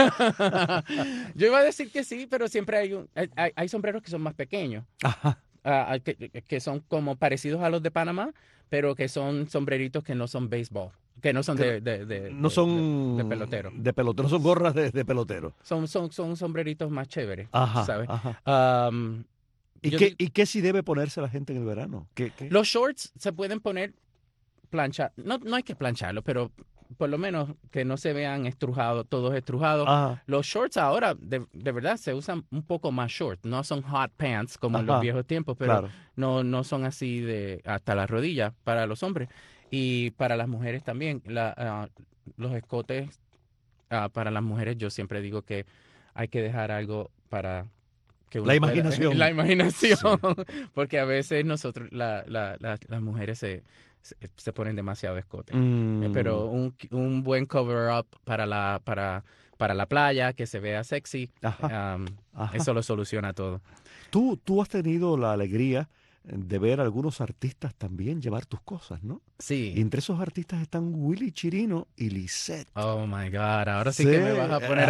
Yo iba a decir que sí, pero siempre hay, un, hay, hay sombreros que son más pequeños. Ajá. Ah, que, que son como parecidos a los de Panamá, pero que son sombreritos que no son béisbol, que no son de, de, de- No de- son de, de pelotero. De pelotero, no son gorras de, de pelotero. Son, son, son sombreritos más chéveres, Ajá, ¿sabes? ajá. Um, ¿Y yo qué, digo- ¿Y qué sí debe ponerse la gente en el verano? ¿Qué, qué? Los shorts se pueden poner plancha, no, no hay que plancharlos, pero por lo menos que no se vean estrujados, todos estrujados. Ajá. Los shorts ahora, de, de verdad, se usan un poco más short. No son hot pants como en Ajá, los viejos tiempos, pero claro. no, no son así de hasta las rodillas para los hombres. Y para las mujeres también. La, ah, los escotes ah, para las mujeres, yo siempre digo que hay que dejar algo para que uno La pueda- imaginación. la imaginación. Porque a veces nosotros, la, la, la- las mujeres se, se, se ponen demasiado escote. Mm. Pero un, un buen cover-up para la, para, para la playa, que se vea sexy, Ajá, um, ajá. eso lo soluciona todo. Tú, tú has tenido la alegría de ver a algunos artistas también llevar tus cosas, ¿no? Y Sí. entre esos artistas están Willy Chirino y Lisette. Oh my God, ahora sí, Sí. que me vas a poner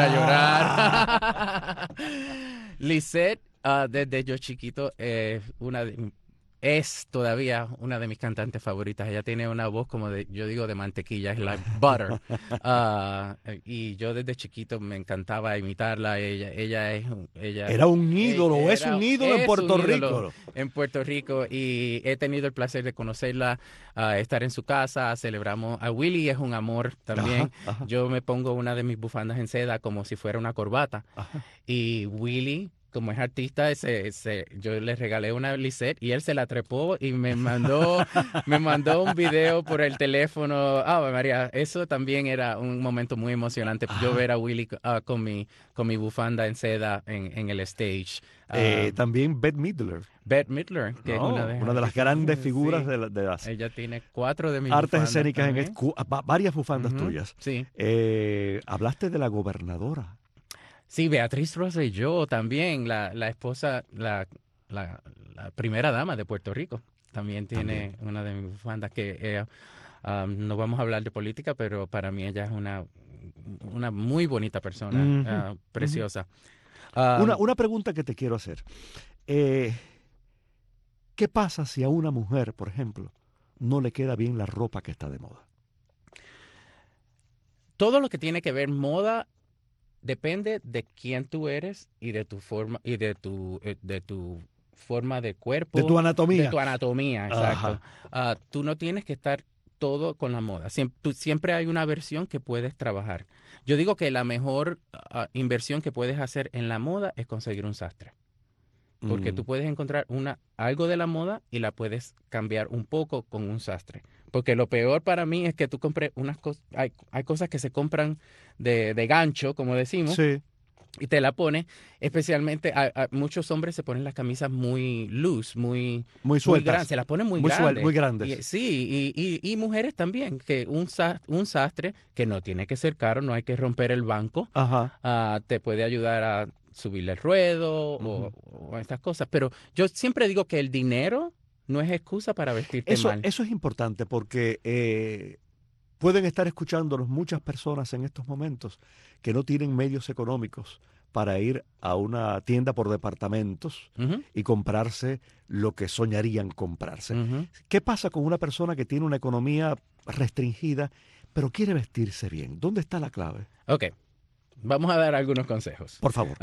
a llorar. Lisette, ah, desde yo chiquito, eh, una de- es todavía una de mis cantantes favoritas. Ella tiene una voz como de, yo digo, de mantequilla, es like butter. Ah, y yo desde chiquito me encantaba imitarla. Ella, ella es, un- ella Era un ídolo, ella es era- un ídolo en es Puerto un ídolo Rico. en Puerto Rico y he tenido el placer de conocerla, ah, estar en su casa, celebramos. A Willy es un amor también. Ajá, ajá. Yo me pongo una de mis bufandas en seda como si fuera una corbata. Ajá. Y Willy, como es artista, ese, ese- yo le regalé una Lisette y él se la trepó y me mandó, me mandó un video por el teléfono. Ah, María, eso también era un momento muy emocionante. Yo ver a Willy ah, con mi con mi bufanda en seda en, en el stage. Eh, Ah, también Bette Midler, Bette Midler, que es ¿no? una de, una de las grandes Sí. figuras de, la- de las Ella tiene cuatro de mis artes bufandas escénicas, en también. escu- va- varias bufandas Ujú, tuyas. Sí. Eh, hablaste de la gobernadora. Sí, Beatriz Rosselló también, la, la esposa, la, la, la primera dama de Puerto Rico. También tiene una de mis bufandas que eh, um, no vamos a hablar de política, pero para mí ella es una, una muy bonita persona, Ujú, ah, preciosa. Una, Um, una pregunta que te quiero hacer. Eh, ¿Qué pasa si a una mujer, por ejemplo, no le queda bien la ropa que está de moda? todo lo que tiene que ver moda depende de quién tú eres y de tu forma y de tu eh, de tu forma de cuerpo, De tu anatomía. de tu anatomía, exacto. Ajá. Ah, tú no tienes que estar todo con la moda. Siem- tú- siempre hay una versión que puedes trabajar. Yo digo que la mejor ah, inversión que puedes hacer en la moda es conseguir un sastre. Porque Mm. tú puedes encontrar una, algo de la moda y la puedes cambiar un poco con un sastre. Porque lo peor para mí es que tú compres unas cosas, hay, hay cosas que se compran de, de gancho, como decimos, Sí. y te la pones, especialmente a, a- muchos hombres se ponen las camisas muy loose, muy, Muy muy sueltas. grandes, se las ponen muy, Muy suel- grandes. muy grandes. Y- sí, y, y- y mujeres también, que un, sa- un sastre, que no tiene que ser caro, no hay que romper el banco, Ajá. ah, te puede ayudar a subirle el ruedo o- o, estas cosas. Pero yo siempre digo que el dinero no es excusa para vestirte Eso, mal. eso es importante porque eh, pueden estar escuchándonos muchas personas en estos momentos que no tienen medios económicos para ir a una tienda por departamentos Ujú, y comprarse lo que soñarían comprarse. ujú. ¿Qué pasa con una persona que tiene una economía restringida pero quiere vestirse bien? ¿Dónde está la clave? Ok, vamos a dar algunos consejos. Por favor.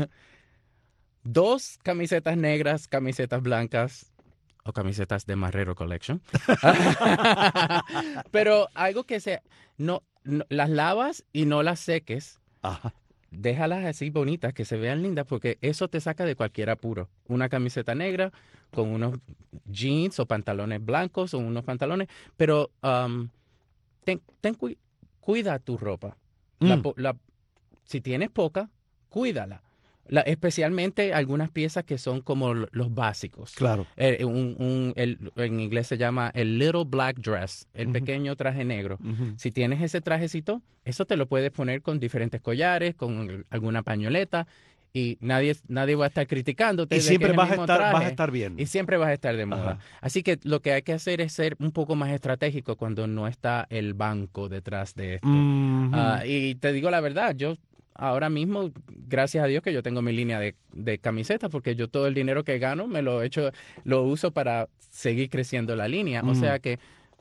Dos camisetas negras, camisetas blancas o camisetas de Marrero Collection. Pero algo que se... No, no- las lavas y no las seques. Ajá. Déjalas así bonitas, que se vean lindas, porque eso te saca de cualquier apuro. Una camiseta negra con unos jeans o pantalones blancos o unos pantalones, pero um, ten, ten cui- cuida tu ropa. La Mm. po- la- si tienes poca, cuídala. La- especialmente algunas piezas que son como l- los básicos. Claro. Eh, un- un- el- en inglés se llama el little black dress, el Ujú. pequeño traje negro. Ujú. Si tienes ese trajecito, eso te lo puedes poner con diferentes collares, con alguna pañoleta y nadie, nadie va a estar criticándote. Y de siempre que es el vas a, mismo estar, traje, vas a estar bien. Y siempre vas a estar de moda. Ajá. Así que lo que hay que hacer es ser un poco más estratégico cuando no está el banco detrás de esto. Mm-hmm. Ah, y te digo la verdad, yo ahora mismo, gracias a Dios que yo tengo mi línea de, de camisetas, porque yo todo el dinero que gano me lo echo, lo uso para seguir creciendo la línea. Mm. O sea que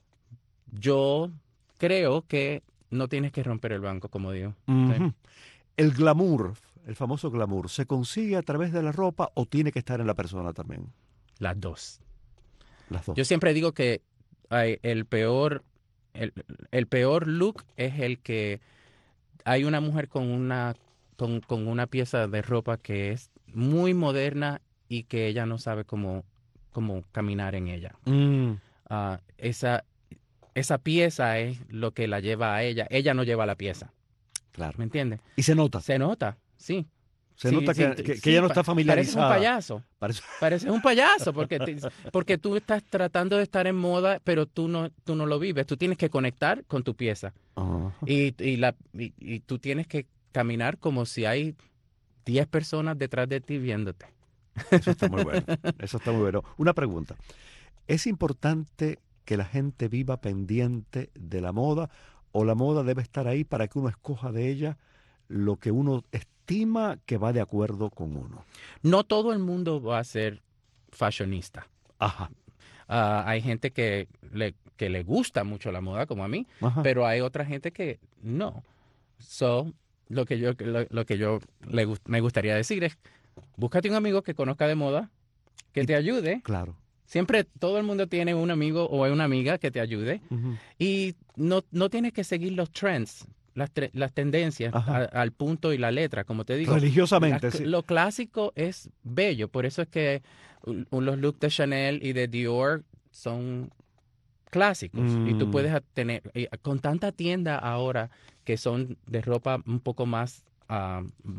yo creo que no tienes que romper el banco, como digo. Mm-hmm. ¿Sí? El glamour, el famoso glamour, ¿se consigue a través de la ropa o tiene que estar en la persona también? Las dos. Las dos. Yo siempre digo que hay el peor, el, el peor look es el que hay una mujer con una, con, con una pieza de ropa que es muy moderna y que ella no sabe cómo, cómo caminar en ella. Mm. Uh, esa, esa pieza es lo que la lleva a ella. Ella no lleva la pieza. Claro. ¿Me entiendes? Y se nota. Se nota, sí. Se Sí, nota sí, que, t- que, que sí, ella no pa- está familiarizada. Pareces un payaso. Parece- Pareces un payaso porque, te- porque tú estás tratando de estar en moda, pero tú no, tú no lo vives. Tú tienes que conectar con tu pieza. Ajá. Y, y, la, y, y tú tienes que caminar como si hay diez personas detrás de ti viéndote. Eso está muy bueno. Eso está muy bueno. Una pregunta. ¿Es importante que la gente viva pendiente de la moda o la moda debe estar ahí para que uno escoja de ella lo que uno estima que va de acuerdo con uno? No todo el mundo va a ser fashionista. Ajá. Uh, hay gente que le, que le gusta mucho la moda, como a mí, Ajá. pero hay otra gente que no. So, lo que yo, lo, lo que yo le, gust- me gustaría decir es, búscate un amigo que conozca de moda, que Y- te ayude. Claro. Siempre todo el mundo tiene un amigo o una amiga que te ayude. Ujú. Y no, no tienes que seguir los trends, las, tre- las tendencias Ajá. a- al punto y la letra, como te digo. Religiosamente, La- sí. Lo clásico es bello, por eso es que uh, los looks de Chanel y de Dior son clásicos. Y tú Mm. puedes tener, y con tanta tienda ahora que son de ropa un poco más ah,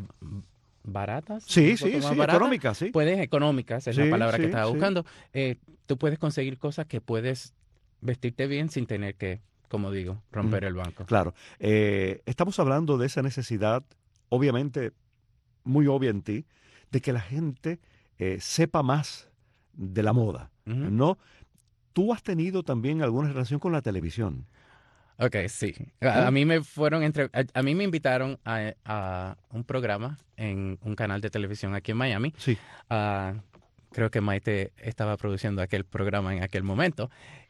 baratas. Sí, un poco sí, más sí, baratas, económica, sí. Puedes, económicas, es Sí, la palabra sí, que estaba sí. buscando. Eh, tú puedes conseguir cosas que puedes vestirte bien sin tener que, como digo, romper Mm. el banco. Claro. Eh, estamos hablando de esa necesidad, obviamente muy obvia en ti, de que la gente eh, sepa más de la moda, Ujú. ¿no? Tú has tenido también alguna relación con la televisión. Ok, sí. ¿Ah? A, a mí me fueron entre, a, a mí me invitaron a, a un programa en un canal de televisión aquí en Miami. Sí. Ah, creo que Maite estaba produciendo aquel programa en aquel momento.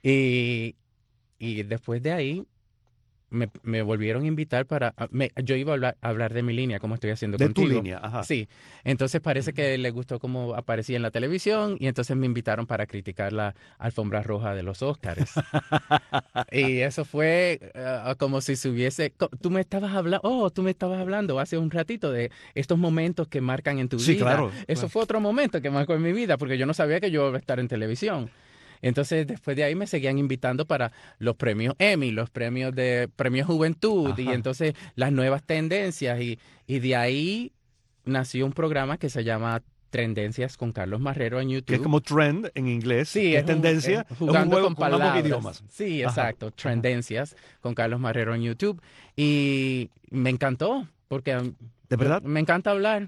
Y, y después de ahí me, me volvieron a invitar para... a- me- yo iba a hablar, a hablar de mi línea, como estoy haciendo De contigo. tu línea, ajá. Sí. Entonces parece que les gustó cómo aparecía en la televisión y entonces me invitaron para criticar la alfombra roja de los Óscares. Y eso fue eh, como si se hubiese... co- Tú me estabas hablando... Oh, tú me estabas hablando hace un ratito de estos momentos que marcan en tu Sí, vida. claro, Eso claro. fue otro momento que marcó en mi vida porque yo no sabía que yo iba a estar en televisión. Entonces, después de ahí me seguían invitando para los premios Emmy, los premios de Premio Juventud y Ajá. entonces las nuevas tendencias. Y, y de ahí nació un programa que se llama Tendencias con Carlos Marrero en YouTube. Que es como trend en inglés, Sí, que es es un- tendencia, es es jugando un juego con con ambos palabras. idiomas. Sí, Ajá, exacto. ajá. Tendencias con Carlos Marrero en YouTube. Y me encantó, porque um, ¿De verdad? me encanta hablar.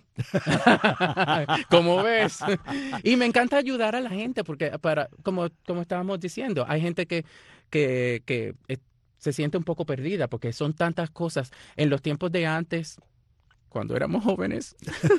Como ves. Y me encanta ayudar a la gente, porque para, como, como estábamos diciendo, hay gente que, que, que eh, se siente un poco perdida, porque son tantas cosas. En los tiempos de antes, cuando éramos jóvenes,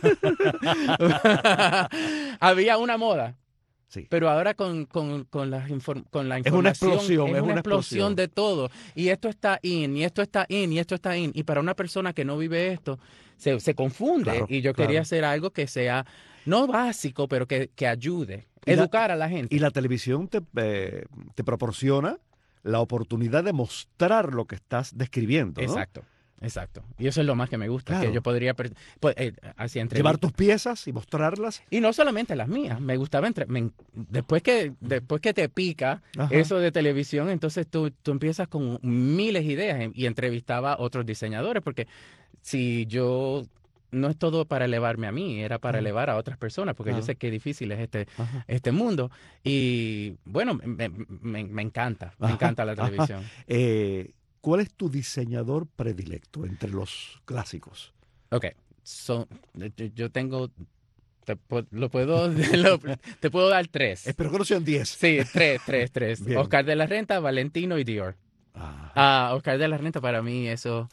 había una moda. Sí. Pero ahora con, con, con, las inform- con la Es una información... explosión, es una, una explosión explosión. de todo. Y esto está in, y esto está in, y esto está in. Y para una persona que no vive esto, se, se confunde. Claro, y yo claro. quería hacer algo que sea, no básico, pero que, que ayude. Y la- Educar a la gente. Y la televisión te, eh, te proporciona la oportunidad de mostrar lo que estás describiendo, ¿no? Exacto, exacto. Y eso es lo más que me gusta, Claro. que yo podría... per- pues, eh, hacia Llevar entrevistas. tus piezas y mostrarlas. Y no solamente las mías, me gustaba entre, me- después que después que te pica Ajá. eso de televisión, entonces tú, tú empiezas con miles de ideas y entrevistaba a otros diseñadores, porque si yo no es todo para elevarme a mí, era para Ajá. elevar a otras personas, porque Claro. yo sé qué difícil es este, Ajá. este mundo. Y bueno, me, me- me encanta, me Ajá, encanta la ajá. televisión. Eh, ¿Cuál es tu diseñador predilecto entre los clásicos? Ok, son, yo, yo tengo, te, pu- lo puedo, lo- te puedo dar tres. Espero que no sean diez. Sí, tres, tres, tres. Bien. Oscar de la Renta, Valentino y Dior. Ah, Ah, Oscar de la Renta para mí eso...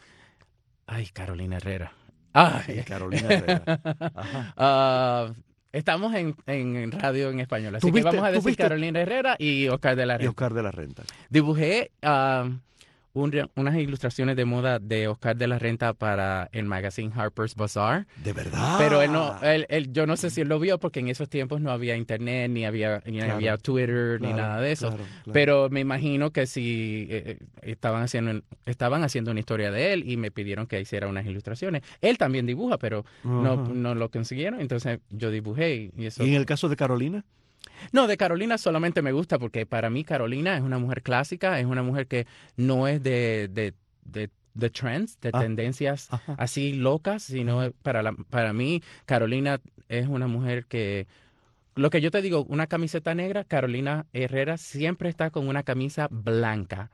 Ay, Carolina Herrera. Ay. sí, Carolina Herrera. Ajá. Ah, estamos en, en radio en español, así ¿Tú que viste- vamos a tú decir viste- Carolina Herrera y Oscar de la Y Renta. Oscar de la Renta. Dibujé ah, un re- unas ilustraciones de moda de Oscar de la Renta para el magazine Harper's Bazaar. De verdad. Pero él no, él, él- yo no sé si él lo vio porque en esos tiempos no había internet, ni había, ni Claro, había Twitter, ni Claro, nada de eso. claro, claro. Pero me imagino que si eh, eh, estaban haciendo estaban haciendo una historia de él y me pidieron que hiciera unas ilustraciones. Él también dibuja, pero no, Ajá. no lo consiguieron, entonces yo dibujé y eso. ¿Y en el caso de Carolina? No, de Carolina solamente me gusta porque para mí Carolina es una mujer clásica, es una mujer que no es de, de, de, de trends, de Ah, tendencias ajá. así locas, sino para, la, para mí Carolina es una mujer que, lo que yo te digo, una camiseta negra, Carolina Herrera siempre está con una camisa blanca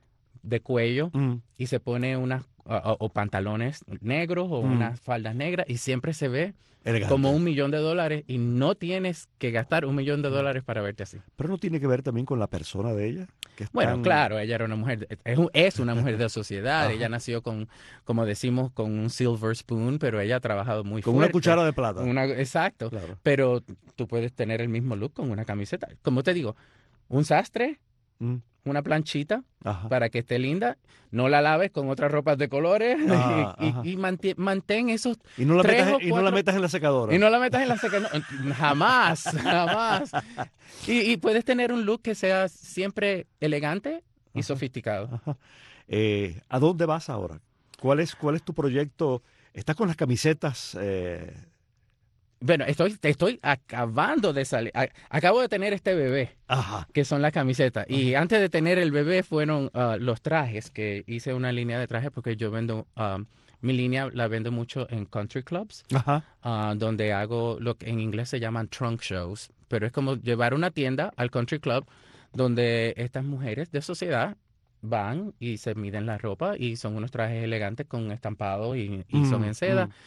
de cuello Mm. y se pone unas, o, o- o pantalones negros o Mm. unas faldas negras y siempre se ve Elegante. como un millón de dólares y no tienes que gastar un millón de dólares para verte así. Pero no tiene que ver también con la persona de ella. Que es Bueno, tan- claro, ella era una mujer, es, un- es una mujer de sociedad, Ajá. ella nació con, como decimos, con un silver spoon, pero ella ha trabajado muy Con fuerte. una cuchara de plata. Una- exacto, Claro. pero tú puedes tener el mismo look con una camiseta. Como te digo, un sastre, Mm. una planchita Ajá. para que esté linda, no la laves con otras ropas de colores Ah, y, y- ajá. y manti- mantén esos Y no la, tres metas, o y no la cuatro- metas en la secadora. y no la metas en la seca. no, jamás, jamás. Y, y puedes tener un look que sea siempre elegante y Ajá. sofisticado. Ajá. Eh, ¿A dónde vas ahora? ¿Cuál es, cuál es tu proyecto? ¿Estás con las camisetas? eh, Bueno, estoy, estoy acabando de salir. a- Acabo de tener este bebé, Ajá. que son las camisetas. Y antes de tener el bebé fueron ah, los trajes, que hice una línea de trajes porque yo vendo, ah, mi línea la vendo mucho en country clubs. Ajá. Ah, donde hago lo que en inglés se llaman trunk shows, pero es como llevar una tienda al country club donde estas mujeres de sociedad van y se miden la ropa y son unos trajes elegantes con estampado y, y son Mm, en seda. mm.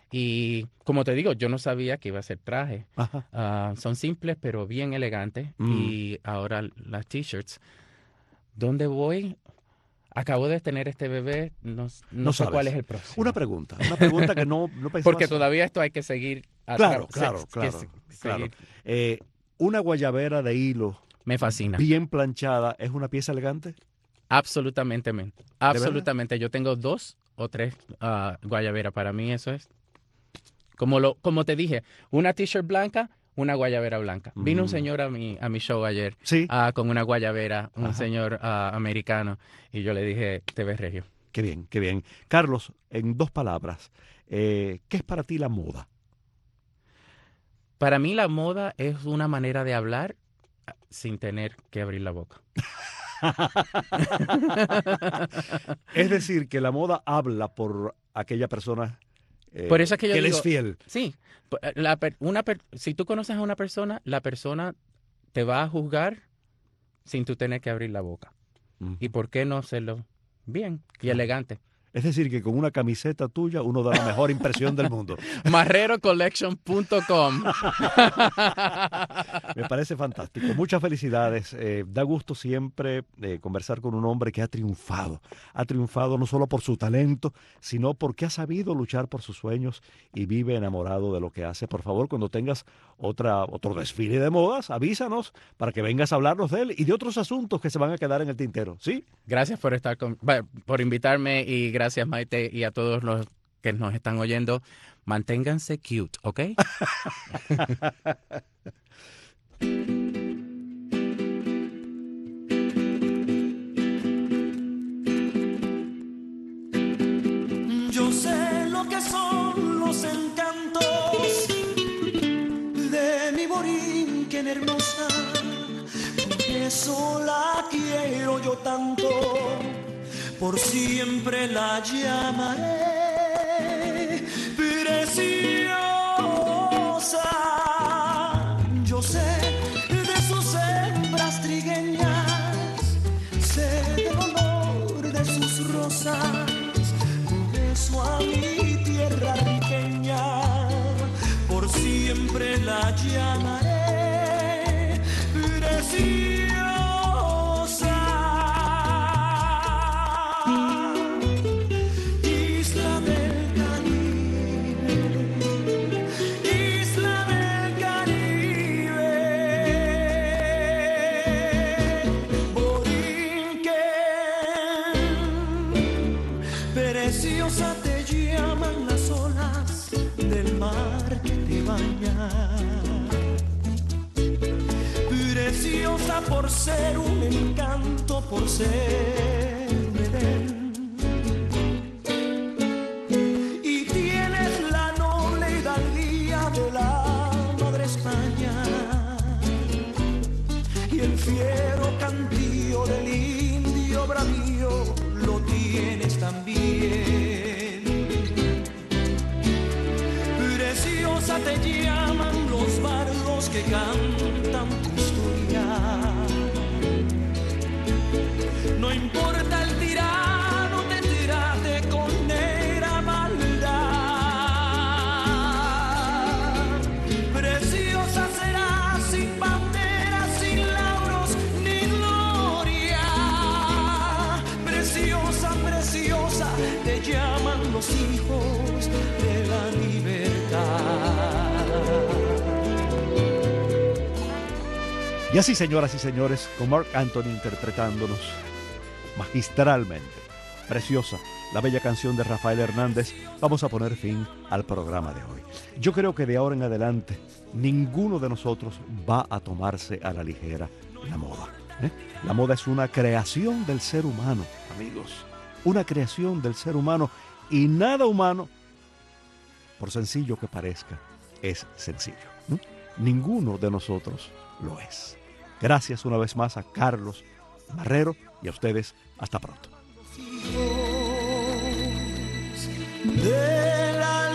Y como te digo, yo no sabía que iba a ser traje. Ajá. Ah, son simples pero bien elegantes. Mm. Y ahora las t-shirts. ¿Dónde voy? Acabo de tener este bebé, no, no No sé sabes. cuál es el próximo. Una pregunta. Una pregunta que no, no pensabas. Porque todavía esto hay que seguir. a Claro, tra- claro, se- que claro, se- claro. seguir. Eh, una guayabera de hilo Me fascina. bien planchada es una pieza elegante. Absolutamente, men. Absolutamente. Yo tengo dos o tres ah, guayaberas. Para mí eso es. Como lo, como te dije, una t-shirt blanca, una guayabera blanca. Vino un Mm. señor a mi, a mi show ayer Sí. ah, con una guayabera, un Ajá. señor ah, americano, y yo le dije, te ves regio. Qué bien, qué bien. Carlos, en dos palabras, eh, ¿qué es para ti la moda? Para mí la moda es una manera de hablar ah, sin tener que abrir la boca. Es decir, que la moda habla por aquella persona eh, Por eso es que yo le digo- es fiel. Sí, p- la per- una per- si tú conoces a una persona, la persona te va a juzgar sin tú tener que abrir la boca. Ujú. ¿Y por qué no hacerlo bien y Claro. elegante? Es decir, que con una camiseta tuya uno da la mejor impresión del mundo. marrero collection punto com. Me parece fantástico. Muchas felicidades. Eh, da gusto siempre eh, conversar con un hombre que ha triunfado. Ha triunfado no solo por su talento, sino porque ha sabido luchar por sus sueños y vive enamorado de lo que hace. Por favor, cuando tengas otra, otro desfile de modas, avísanos para que vengas a hablarnos de él y de otros asuntos que se van a quedar en el tintero. ¿Sí? Gracias por estar con, bueno, por invitarme y gracias Maite y a todos los que nos están oyendo. Manténganse cute, ¿ok? Yo sé lo que son los encantos de mi Borinquen hermosa, por eso la quiero yo tanto, por siempre la llamaré preciosa. Yo sé de sus hembras trigueñas, sé del olor de sus rosas, por eso a mi tierra riqueña siempre la llamaré preciosa. Isla del Caribe, isla del Caribe, Borinquen, preciosa te llaman las olas del mar que te baña, preciosa por ser un encanto, por ser un Edén, y tienes la noble hidalguía de la madre España y el fiero cantío del indio bravío lo tienes también. Preciosa te llaman los bardos que cantan tu historia. No importa el tirano te trate con negra maldad. Preciosa será sin bandera, sin lauros ni gloria. Preciosa, preciosa te llaman los hijos de la libertad. Y así, señoras y señores, con Marc Anthony interpretándonos magistralmente, preciosa, la bella canción de Rafael Hernández, vamos a poner fin al programa de hoy. Yo creo que de ahora en adelante ninguno de nosotros va a tomarse a la ligera la moda, ¿eh? La moda es una creación del ser humano, amigos, una creación del ser humano, y nada humano, por sencillo que parezca, es sencillo, ¿no? Ninguno de nosotros lo es. Gracias una vez más a Carlos Marrero y a ustedes. Hasta pronto. De la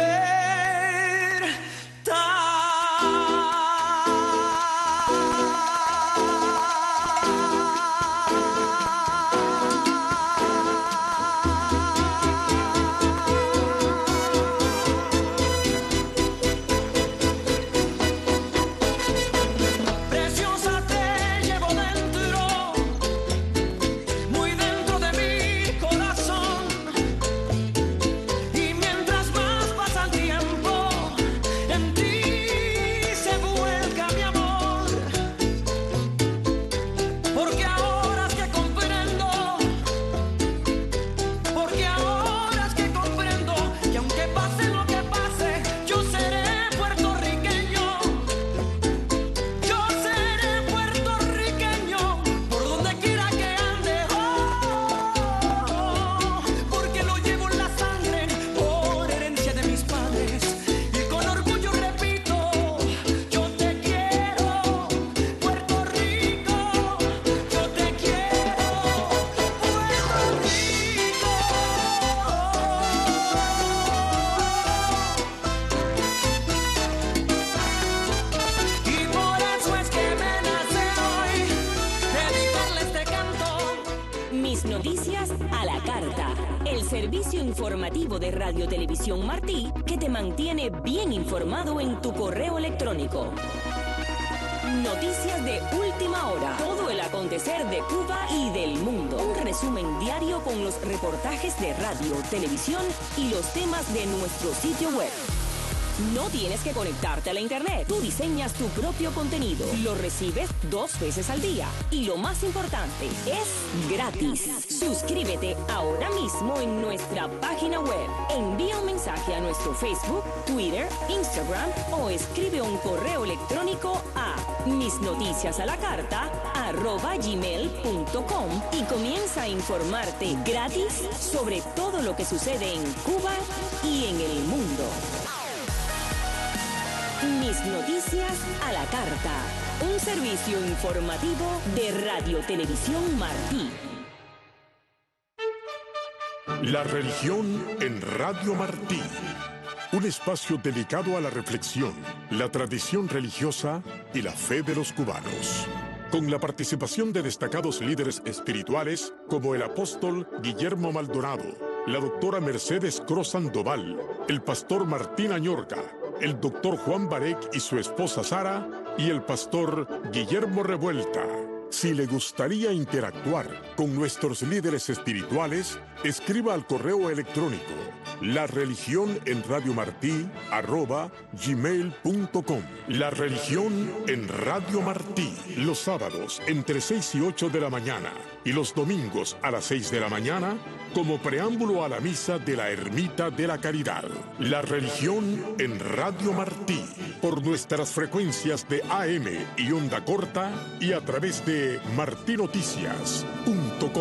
servicio informativo de Radio Televisión Martí que te mantiene bien informado en tu correo electrónico. Noticias de última hora, todo el acontecer de Cuba y del mundo. Un resumen diario con los reportajes de radio, televisión y los temas de nuestro sitio web. No tienes que conectarte a la internet. Tú diseñas tu propio contenido. Lo recibes dos veces al día. Y lo más importante, es gratis. Suscríbete ahora mismo en nuestra página web. Envía un mensaje a nuestro Facebook, Twitter, Instagram o escribe un correo electrónico a misnoticiasalacarta arroba gmail punto com y comienza a informarte gratis sobre todo lo que sucede en Cuba y en el mundo. Mis Noticias a la Carta, un servicio informativo de Radio Televisión Martí. La religión en Radio Martí. Un espacio dedicado a la reflexión, la tradición religiosa y la fe de los cubanos. Con la participación de destacados líderes espirituales como el apóstol Guillermo Maldonado, la doctora Mercedes Cruz Sandoval, el pastor Martín Añorga, el doctor Juan Barek y su esposa Sara y el pastor Guillermo Revuelta. Si le gustaría interactuar con nuestros líderes espirituales, escriba al correo electrónico la religión en Radio Martí arroba gmail punto com. La religión en Radio Martí, los sábados entre seis y ocho de la mañana y los domingos a las seis de la mañana como preámbulo a la misa de la Ermita de la Caridad. La religión en Radio Martí, por nuestras frecuencias de A M y onda corta y a través de martinoticias punto com.